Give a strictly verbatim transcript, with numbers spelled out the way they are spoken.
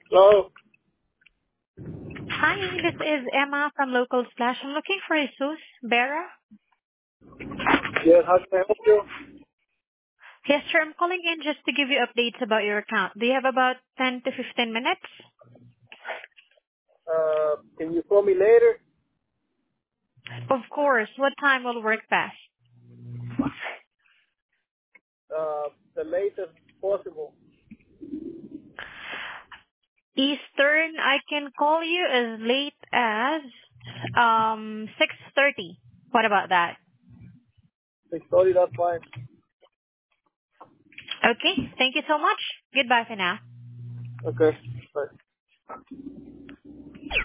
Hello. Hi, this is Emma from Local Splash. I'm looking for Jesus Vera. Yes, how can I help you? Yes, sir. I'm calling in just to give you updates about your account. Do you have about ten to fifteen minutes? Uh, can you call me later? Of course. What time will work best? Uh, the latest possible. Eastern, I can call you as late as um six thirty. What about that? six thirty, that's fine. Okay. Thank you so much. Goodbye for now. Okay. Bye.